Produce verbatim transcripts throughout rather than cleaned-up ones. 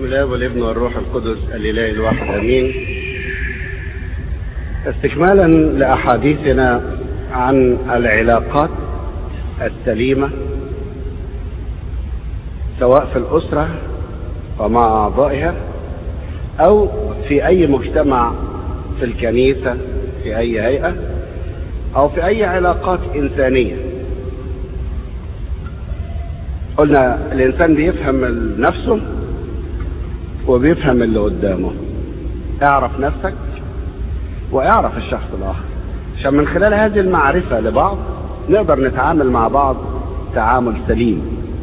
بسم الله والابن والروح القدس الإله الواحد امين. استكمالا لاحاديثنا عن العلاقات السليمة سواء في الأسرة ومع أعضائها أو في أي مجتمع، في الكنيسة، في أي هيئة، أو في أي علاقات إنسانية. قلنا الإنسان بيفهم نفسه وبيفهم اللي قدامه. اعرف نفسك واعرف الشخص الآخر، عشان من خلال هذه المعرفة لبعض نقدر نتعامل مع بعض تعامل سليم.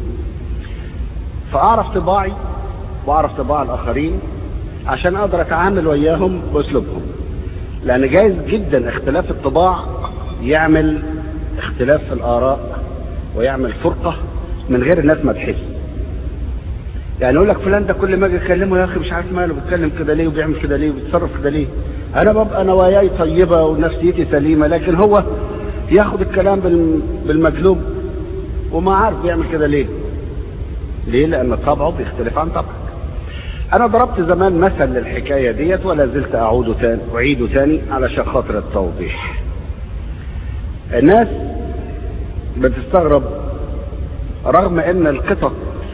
فأعرف طباعي وأعرف طباع الآخرين عشان أقدر أتعامل وياهم بأسلوبهم، لأن جايز جدا اختلاف الطباع يعمل اختلاف في الآراء ويعمل فرقة من غير الناس ما تحس. يعني يقول لك فلان ده كل ما اجي اكلمه يا اخي مش عارف ماله، بيتكلم كده ليه وبيعمل كده ليه وبيتصرف كده ليه. انا ببقى نواياي طيبه ونفسيتي سليمه، لكن هو ياخد الكلام بالمقلوب وما عارف بيعمل كده ليه. ليه؟ لان طبعه بيختلف عن طبعك. انا ضربت زمان مثل للحكايه ديت ولا زلت اعوده تاني اعيده تاني علشان خاطر التوضيح. الناس بتستغرب رغم ان القطط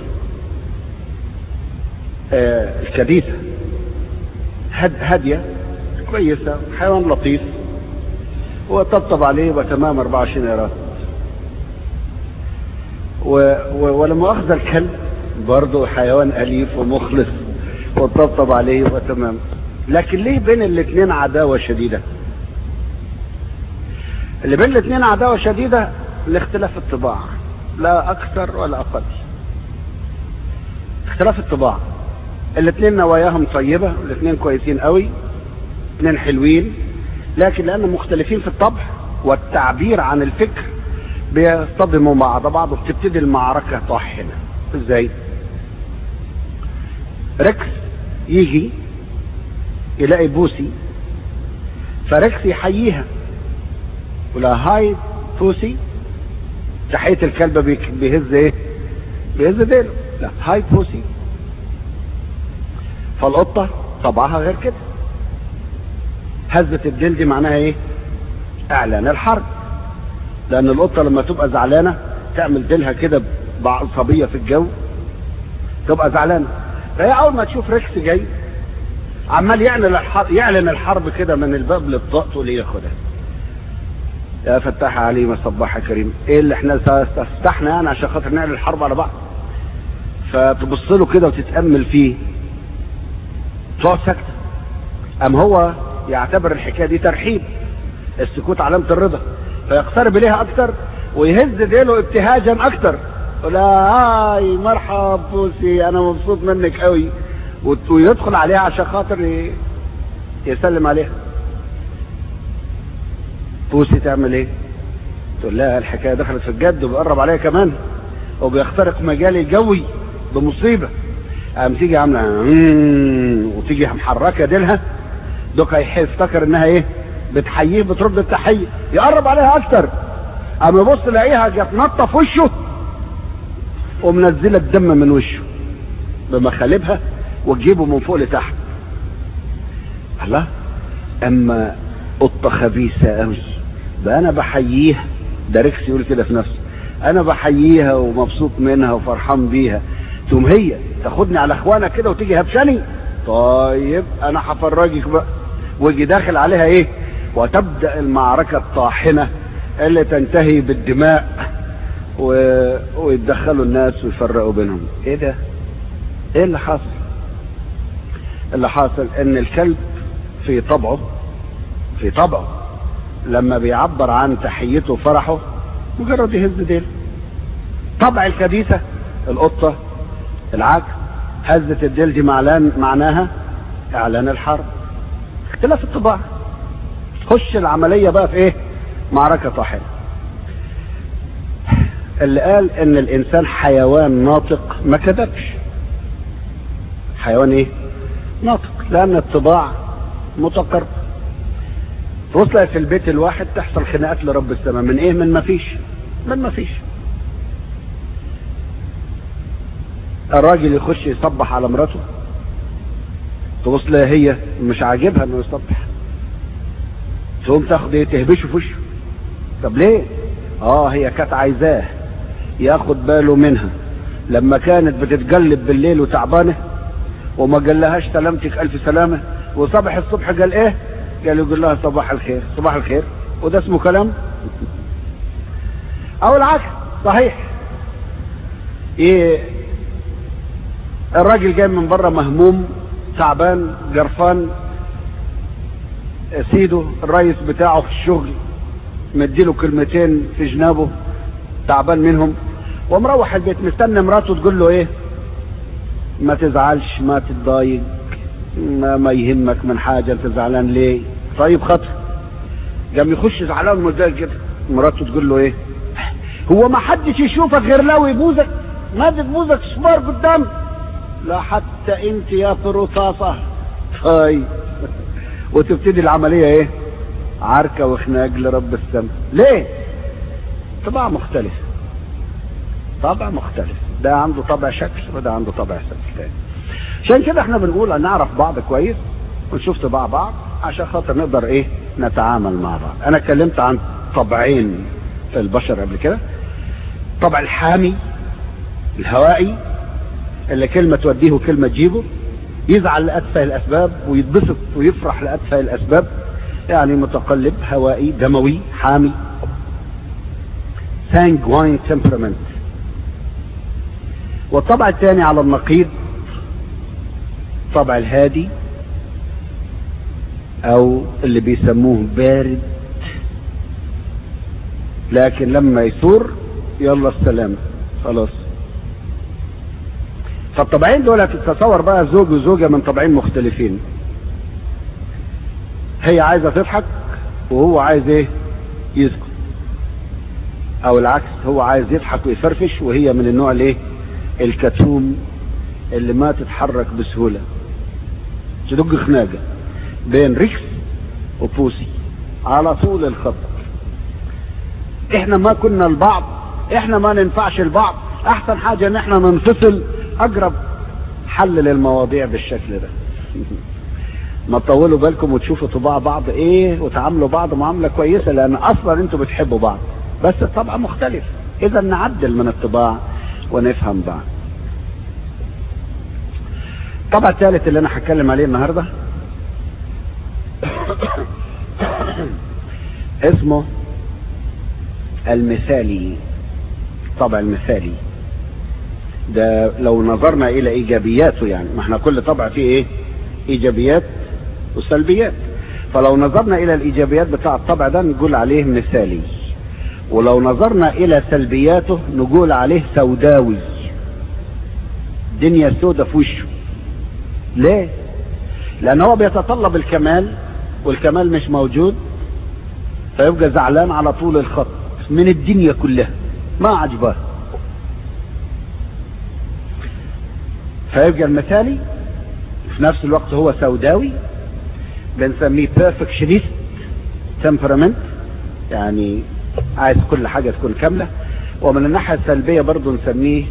آه الكديسة هد هادية كويسة، حيوان لطيف وطبطب عليه وتمام أربعة وعشرين قيراط، ولما أخذ الكلب برضه حيوان أليف ومخلص وطبطب عليه وتمام. لكن ليه بين الاثنين عداوة شديدة؟ اللي بين الاثنين عداوة شديدة لاختلاف الطباع، لا أكثر ولا أقل. اختلاف الطباع، الاثنين نواياهم طيبة، الاثنين كويسين قوي، الاثنين حلوين، لكن لأنهم مختلفين في الطبع والتعبير عن الفكر بيصطدموا مع بعض وبتبتدي المعركة طاحنة. ازاي؟ ريكس يجي يلاقي بوسي، فريكس يحييها ولا هاي بوسي. تحية الكلب بيهز ايه؟ بيهز ديله. لا، هاي بوسي. فالقطة طبعها غير كده. هزة الديل دي معناها ايه؟ اعلان الحرب. لان القطة لما تبقى زعلانة تعمل ديلها كده بعصبية في الجو، تبقى زعلانة. فهي اول ما تشوف ريكس جاي عمال يعلن الحرب، يعلن الحرب كده من الباب للطاق، تقول ايه؟ ياخدها يا فتاح عليم صباح كريم. ايه اللي احنا استفتحنا يعني عشان خاطر نعلن الحرب على بعض؟ فتبص له كده وتتأمل فيه، تقعد ساكتة. ام هو يعتبر الحكاية دي ترحيب، السكوت علامة الرضا، فيقترب اليها اكتر ويهز ديله ابتهاجا اكتر. لا هاي مرحب بوسي، انا مبسوط منك قوي، ويدخل عليها عشان خاطر يسلم عليها. بوسي تعمل ايه؟ تقول لها الحكاية دخلت في الجد وبيقرب عليها كمان وبيخترق مجالي الجوي بمصيبة. قام تيجي عامله وتيجي محركه ديلها، دوك هيفتكر انها ايه؟ بتحييه، بترد التحيه، يقرب عليها اكتر. قام يبص يلاقيها جت نطه في وشه ومنزله الدم من وشه بمخالبها وتجيبه من فوق لتحت. الله، اما قطه خبيثه قوي بقى انا بحييها. ده ريكس يقول كده في نفسه، انا بحييها ومبسوط منها وفرحان بيها، تقوم هي تاخدني على اخوانا كده وتيجي هبشاني. طيب انا هفرجك بقى، ويجي داخل عليها ايه؟ وتبدا المعركه الطاحنه اللي تنتهي بالدماء و... ويتدخلوا الناس ويفرقوا بينهم. ايه ده؟ ايه اللي حاصل؟ اللي حاصل ان الكلب في طبعه في طبعه لما بيعبر عن تحيته وفرحه مجرد يهز ديله. طبع الكديسة القطة العكس، هزة الديل دي معناها اعلان الحرب. اختلاف الطباع. خش العملية بقى في ايه؟ معركة طاحنة. اللي قال ان الانسان حيوان ناطق ما كذبش. حيوان ايه؟ ناطق، لان الطباع متقاربة. توصل في البيت الواحد تحصل خناقات لرب السماء من ايه؟ من ما فيش من ما فيش الراجل يخش يصبح على مراته تبص لها هي مش عاجبها انه يصبح، تقوم تاخد ايه تهبشه في وشه. طب ليه؟ اه هي كانت عايزاه ياخد باله منها لما كانت بتتقلب بالليل وتعبانه وما قالهاش سلامتك الف سلامه، وصبح الصبح قال ايه؟ قال يقول لها صباح الخير صباح الخير، وده اسمه كلام؟ او العكس صحيح. ايه الراجل جاي من بره مهموم تعبان جرفان، سيده الرئيس بتاعه في الشغل مديله كلمتين في جنابه تعبان منهم، ومروح البيت مستني مراته تقول له ايه؟ ما تزعلش ما تتضايق ما, ما يهمك من حاجه، انت زعلان ليه؟ طيب خطر. قام يخش زعلان ومتضايق كده، مراته تقول له ايه؟ هو ما حدش يشوفك غير لو يبوزك، ما تبوزك شمار قدام؟ لا حتى انت يا فرطاسه. طيب وتبتدي العمليه ايه؟ عركه وخناق لرب السماء. ليه؟ طبع مختلف، طبع مختلف، ده عنده طبع شكل وده عنده طبع شكل تاني. عشان كده احنا بنقول ان نعرف بعض كويس ونشوف طباع بعض عشان خاطر نقدر ايه؟ نتعامل مع بعض. انا اتكلمت عن طبعين في البشر قبل كده، طبع الحامي الهوائي اللي كلمة توديه وكلمة تجيبه، يزعل لأتفه الأسباب ويتبسط ويفرح لأتفه الأسباب، يعني متقلب هوائي دموي حامي، sanguine temperament. والطبع الثاني على النقيض طبع الهادي او اللي بيسموه بارد، لكن لما يثور يلا السلام خلاص. فالطبعين دول تتصور بقى زوج وزوجة من طبعين مختلفين، هي عايزة تضحك وهو عايز ايه؟ يسكت، او العكس هو عايز يضحك ويفرفش وهي من النوع الايه؟ الكتوم اللي ما تتحرك بسهولة، تدق خناقة بين ريكس وبوسي على طول الخط. احنا ما كنا البعض، احنا ما ننفعش البعض، احسن حاجة ان احنا ننفصل، اقرب حل للمواضيع بالشكل ده. ما تطولوا بالكم وتشوفوا طباع بعض ايه وتعاملوا بعض معاملة كويسة، لان اصلا انتوا بتحبوا بعض بس الطبع مختلف، اذا نعدل من الطباع ونفهم بعض. الطبع الثالث اللي انا هتكلم عليه النهارده اسمه المثالي. الطبع المثالي ده لو نظرنا الى ايجابياته، يعني ما احنا كل طبع فيه ايه؟ ايجابيات وسلبيات، فلو نظرنا الى الايجابيات بتاع الطبع ده نقول عليه مثالي، ولو نظرنا الى سلبياته نقول عليه سوداوي، دنيا سودة في وشه. ليه؟ لان هو بيتطلب الكمال والكمال مش موجود، فيبقى زعلان على طول الخط من الدنيا كلها ما عجبه، فيبقى المثالي في نفس الوقت هو سوداوي، بنسميه perfectionist temperament، يعني عايز كل حاجة تكون كاملة. ومن الناحية السلبية برضو نسميه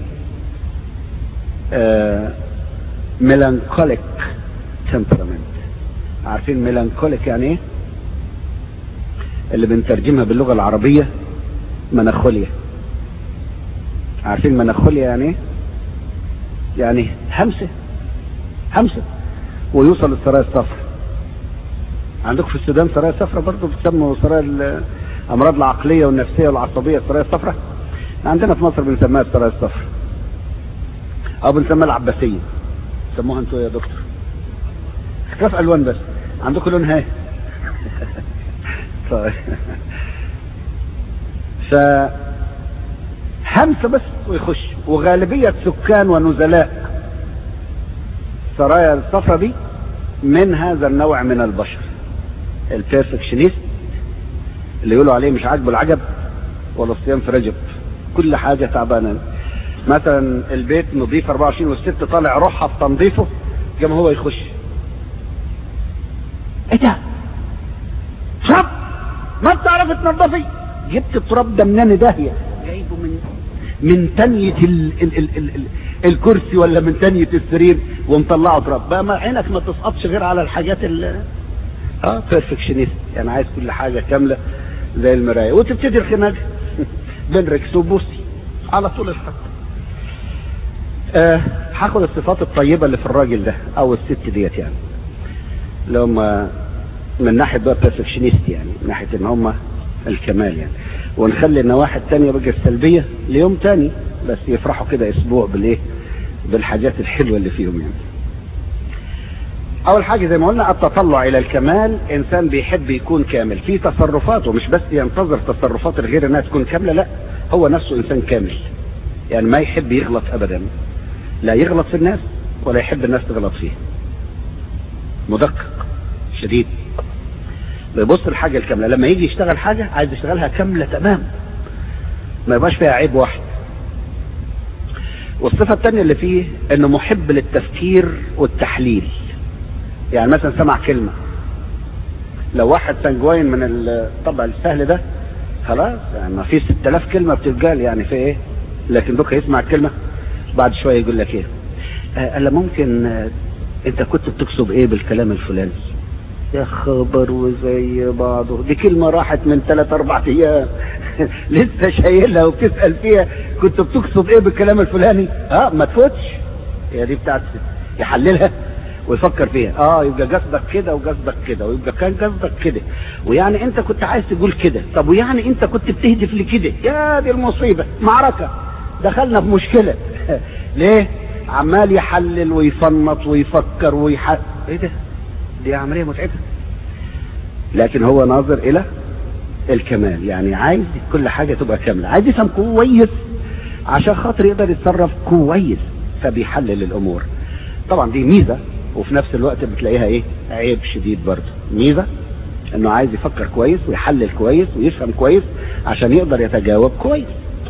آه melancholic temperament. عارفين melancholic يعني ايه؟ اللي بنترجمها باللغة العربية مناخوليا. عارفين مناخوليا يعني ايه؟ يعني همسة همسة ويوصل للسرايا الصفراء. عندكم في السودان سرايا صفراء برضو بتسموا سرايا الامراض العقلية والنفسية والعصبية السرايا الصفراء. عندنا في مصر بنسميها السرايا الصفراء او بنسميها العباسية. سموها انتوا يا دكتور؟ اختلاف الوان بس، عندكم لونها ايه؟ طيب ف همسة بس ويخش. وغالبية سكان ونزلاء السرايا الصفراء دي من هذا النوع من البشر، البيرفكشنست اللي يقولوا عليه مش عاجبه العجب ولا الصيام في رجب، كل حاجة تعبانة. مثلا البيت نظيف أربعة وعشرين والست طالع روحها في تنظيفه، كما هو يخش ايه ده؟ تراب ما بتعرفي تنظفي؟ جبت التراب ده منين داهية؟ جايبه من من تانية ال ال ال ال ال الكرسي ولا من تانية السرير ومطلعه تراب بقى، ما عينك ما تسقطش غير على الحاجات ال اه بيرفكشنست، يعني عايز كل حاجة كاملة زي المراية، وتبتدي الخناقة بين ريكس وبوسي على طول الخط. آه هاخد الصفات الطيبة اللي في الراجل ده او الست ديت، يعني اللي هم من ناحية بقى بيرفكشنست، يعني من ناحية ان هم الكمال يعني، ونخلي النواحي التانية بقى السلبية ليوم تاني، بس يفرحوا كده اسبوع بالايه، بالحاجات الحلوة اللي فيهم يعني. اول حاجة زي ما قلنا التطلع الى الكمال، انسان بيحب يكون كامل في تصرفاته، مش بس ينتظر تصرفات الغير انها تكون كاملة، لا هو نفسه انسان كامل، يعني ما يحب يغلط ابدا، لا يغلط في الناس ولا يحب الناس تغلط فيه، مدقق شديد، بيبص الحاجة الكاملة، لما يجي يشتغل حاجة عايز يشتغلها كاملة تمام، ما يبقاش فيها عيب واحد. والصفة الثانية اللي فيه انه محب للتفكير والتحليل، يعني مثلا سمع كلمة، لو واحد سنجوين من الطبع السهل ده خلاص يعني ما في ستة آلاف كلمة بتتقال يعني في ايه، لكن دوك يسمع الكلمة بعد شوية يقول لك ايه، قال ممكن آه انت كنت بتقصد ايه بالكلام الفلاني، يا خبر وزي بعضه، دي كلمة راحت من ثلاث اربع ايام لسه شايلها وبتسأل فيها كنت بتقصد ايه بالكلام الفلاني، اه ما تفوتش، هي دي بتاعت يحللها ويفكر فيها، اه يبقى قصدك كده وقصدك كده، ويبقى كان قصدك كده، ويعني انت كنت عايز تقول كده، طب ويعني انت كنت بتهدف لكده، يا دي المصيبة، معركة دخلنا في مشكلة ليه؟ عمال يحلل ويفنط ويفكر ويحل، ايه ده؟ دي عملية متعبة، لكن هو ناظر الى الكمال، يعني عايز كل حاجة تبقى كاملة، عايز يفهم كويس عشان خاطر يقدر يتصرف كويس، فبيحلل الامور. طبعا دي ميزة، وفي نفس الوقت بتلاقيها ايه، عيب شديد برضه. ميزة انه عايز يفكر كويس ويحلل كويس ويفهم كويس عشان يقدر يتجاوب كويس.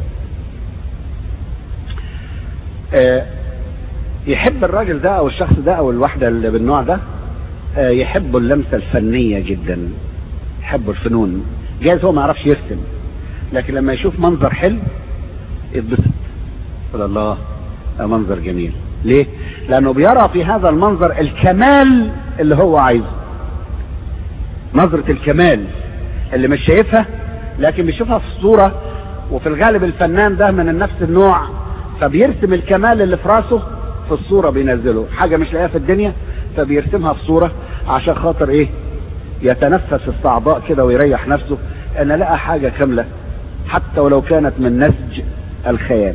آه يحب الراجل ده او الشخص ده او الواحدة اللي بالنوع ده آه يحبوا اللمسة الفنية جدا، يحبوا الفنون، جايز هو ما يعرفش يرسم لكن لما يشوف منظر حلو يتبسط، يقول الله ده منظر جميل، ليه؟ لانه بيرى في هذا المنظر الكمال اللي هو عايزه، نظرة الكمال اللي مش شايفها لكن بيشوفها في الصورة، وفي الغالب الفنان ده من نفس النوع، فبيرسم الكمال اللي في راسه في الصورة، بينزله حاجة مش لاقيها في الدنيا فبيرسمها في صورة عشان خاطر ايه، يتنفس الصعداء كده ويريح نفسه ان لقى حاجة كاملة حتى ولو كانت من نسج الخيال.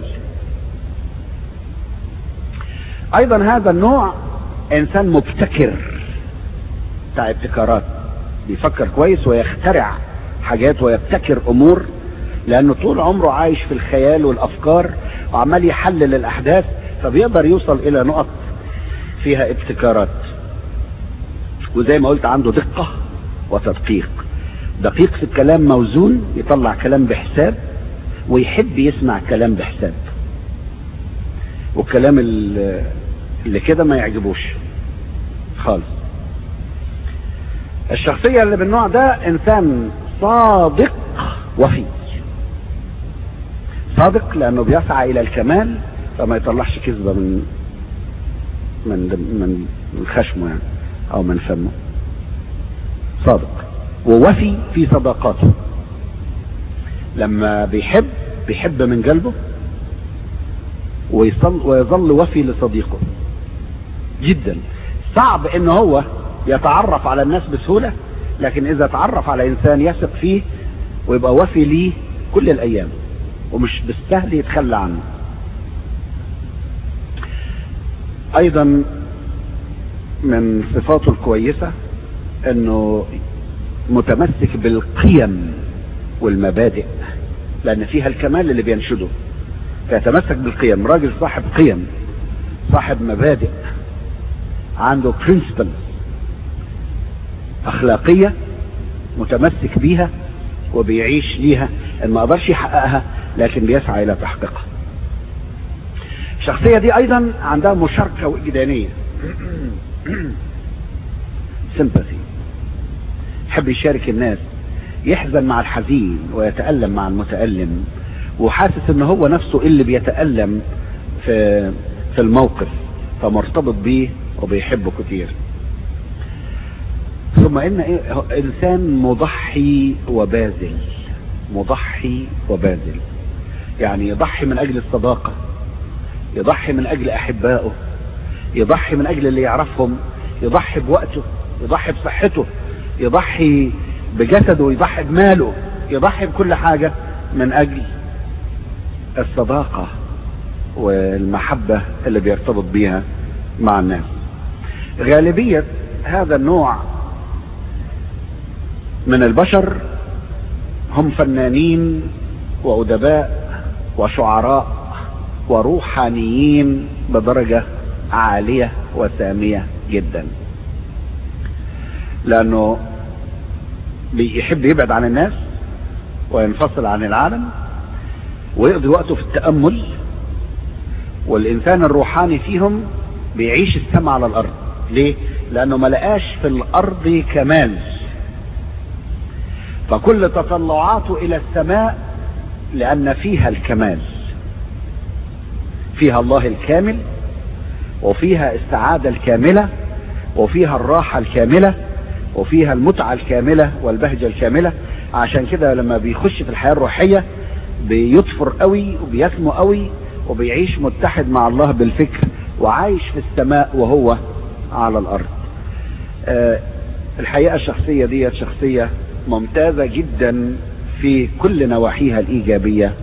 ايضا هذا النوع انسان مبتكر بتاع ابتكارات، بيفكر كويس ويخترع حاجات ويبتكر امور، لانه طول عمره عايش في الخيال والافكار وعمال يحلل الاحداث، فبيقدر يوصل الى نقط فيها ابتكارات. وزي ما قلت عنده دقة وتدقيق، دقيق في الكلام، موزون، يطلع كلام بحساب، ويحب يسمع كلام بحساب، والكلام اللي كده ما يعجبوش خالص. الشخصية اللي بالنوع ده انسان صادق وفي، صادق لانه بيسعى الى الكمال فما يطلعش كذبة من من من من خشمه يعني او من فمه، صادق ووفي في صداقاته، لما بيحب بيحب من قلبه ويصل ويظل وفي لصديقه جدا. صعب ان هو يتعرف على الناس بسهولة، لكن اذا تعرف على انسان يثق فيه ويبقى وفي ليه كل الايام ومش بالسهل يتخلى عنه. ايضا من صفاته الكويسة انه متمسك بالقيم والمبادئ، لان فيها الكمال اللي بينشده، فيتمسك بالقيم، راجل صاحب قيم، صاحب مبادئ، عنده برنسبل اخلاقية متمسك بيها وبيعيش ليها، ان ما قدرش يحققها لكن بيسعى الى تحقيقها. الشخصية دي ايضا عندها مشاركة وجدانية سيمباثي، يحب يشارك الناس، يحزن مع الحزين ويتألم مع المتألم، وحاسس ان هو نفسه اللي بيتألم في في الموقف، فمرتبط بيه وبيحبه كتير. ثم ان إيه؟ انسان مضحي وباذل، مضحي وباذل، يعني يضحي من اجل الصداقة، يضحي من اجل احبائه، يضحي من اجل اللي يعرفهم، يضحي بوقته، يضحي بصحته، يضحي بجسده، يضحي بماله، يضحي بكل حاجة من اجل الصداقة والمحبة اللي بيرتبط بيها مع الناس. غالبية هذا النوع من البشر هم فنانين وأدباء وشعراء وروحانيين بدرجة عالية وسامية جدا، لأنه بيحب يبعد عن الناس وينفصل عن العالم ويقضي وقته في التأمل. والإنسان الروحاني فيهم بيعيش السماء على الأرض. ليه؟ لأنه ما لقاش في الأرض كمال، فكل تطلعاته إلى السماء لأن فيها الكمال، فيها الله الكامل، وفيها السعادة الكاملة، وفيها الراحة الكاملة، وفيها المتعة الكاملة والبهجة الكاملة. عشان كده لما بيخش في الحياة الروحية بيطفر قوي وبيسمو قوي وبيعيش متحد مع الله بالفكر وعايش في السماء وهو على الأرض. أه الحقيقة الشخصية دي شخصية ممتازة جدا في كل نواحيها الإيجابية،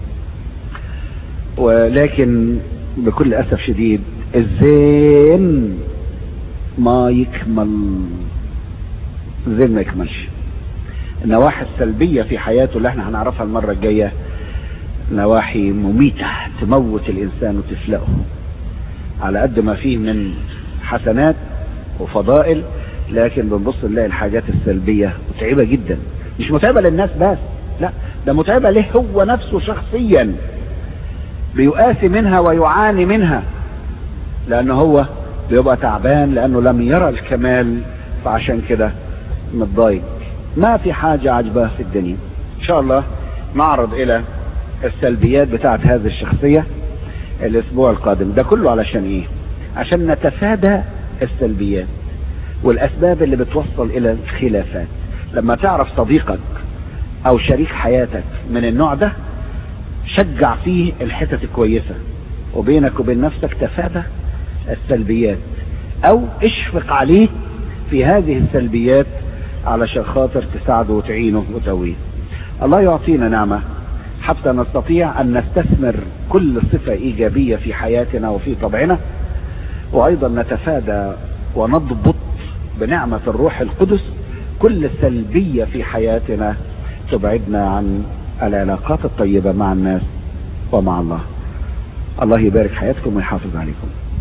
ولكن بكل أسف شديد الزين ما يكمل، الزين ما يكملش. النواحي السلبية في حياته اللي احنا هنعرفها المرة الجاية نواحي مميتة تموت الإنسان وتفلقه، على قد ما فيه من حسنات وفضائل، لكن بنبص نلاقي الحاجات السلبية متعبة جدا. مش متعبة للناس بس، لا، ده متعبة له هو نفسه شخصيا، بيؤاسي منها ويعاني منها، لأنه هو بيبقى تعبان لأنه لم يرى الكمال، فعشان كده متضايق. ما في حاجة عجباه في الدنيا. إن شاء الله نعرض إلى السلبيات بتاعت هذه الشخصية الأسبوع القادم. ده كله علشان إيه؟ عشان نتفادى السلبيات والأسباب اللي بتوصل إلى الخلافات. لما تعرف صديقك أو شريك حياتك من النوع ده، شجع فيه الحتت الكويسة، وبينك وبين نفسك تفادى السلبيات، أو اشفق عليه في هذه السلبيات علشان خاطر تساعده وتعينه وتقويه. الله يعطينا نعمة حتى نستطيع أن نستثمر كل صفة إيجابية في حياتنا وفي طبعنا، وأيضا نتفادى ونضبط بنعمة الروح القدس كل سلبية في حياتنا تبعدنا عن العلاقات الطيبة مع الناس ومع الله. الله يبارك حياتكم ويحافظ عليكم.